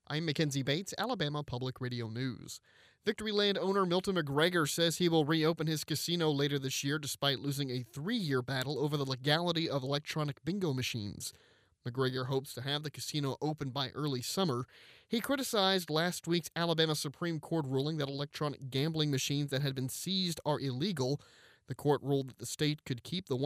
I'm Mackenzie Bates, Alabama Public Radio News. Victoryland owner Milton McGregor says he will reopen his casino later this year despite losing a 3-year battle over the legality of electronic bingo machines. McGregor hopes to have the casino open by early summer. He criticized last week's Alabama Supreme Court ruling that electronic gambling machines that had been seized are illegal. The court ruled that the state could keep the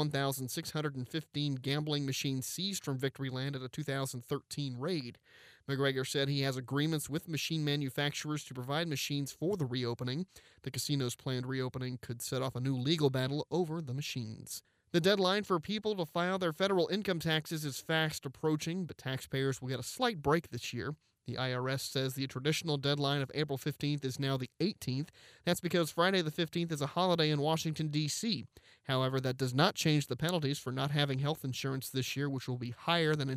1,615 gambling machines seized from Victoryland at a 2013 raid. McGregor said he has agreements with machine manufacturers to provide machines for the reopening. The casino's planned reopening could set off a new legal battle over the machines. The deadline for people to file their federal income taxes is fast approaching, but taxpayers will get a slight break this year. The IRS says the traditional deadline of April 15th is now the 18th. That's because Friday the 15th is a holiday in Washington, D.C. However, that does not change the penalties for not having health insurance this year, which will be higher than in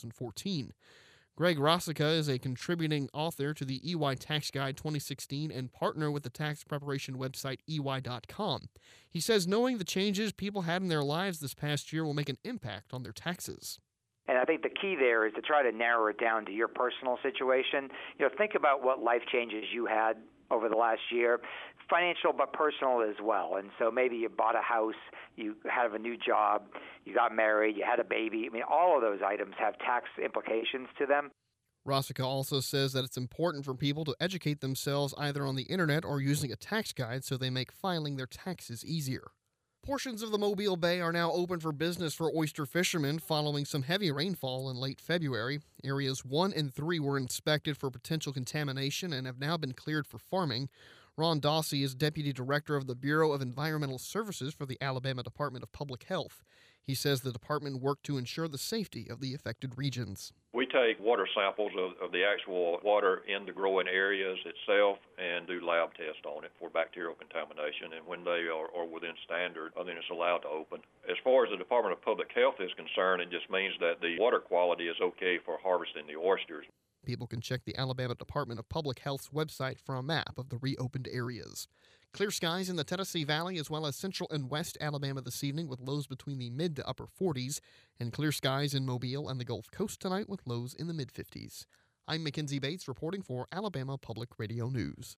2014. Greg Rosica is a contributing author to the EY Tax Guide 2016 and partner with the tax preparation website EY.com. He says knowing the changes people had in their lives this past year will make an impact on their taxes. And I think the key there is to try to narrow it down to your personal situation. Think about what life changes you had over the last year, financial but personal as well. And so maybe you bought a house, you have a new job, you got married, you had a baby. All of those items have tax implications to them. Rosica also says that it's important for people to educate themselves either on the internet or using a tax guide so they make filing their taxes easier. Portions of the Mobile Bay are now open for business for oyster fishermen following some heavy rainfall in late February. Areas 1 and 3 were inspected for potential contamination and have now been cleared for farming. Ron Dawsey is Deputy Director of the Bureau of Environmental Services for the Alabama Department of Public Health. He says the department worked to ensure the safety of the affected regions. We take water samples of the actual water in the growing areas itself and do lab tests on it for bacterial contamination. And when they are within standard, then it's allowed to open. As far as the Department of Public Health is concerned, it just means that the water quality is okay for harvesting the oysters. People can check the Alabama Department of Public Health's website for a map of the reopened areas. Clear skies in the Tennessee Valley as well as central and west Alabama this evening with lows between the mid to upper 40s, and clear skies in Mobile and the Gulf Coast tonight with lows in the mid-50s. I'm Mackenzie Bates reporting for Alabama Public Radio News.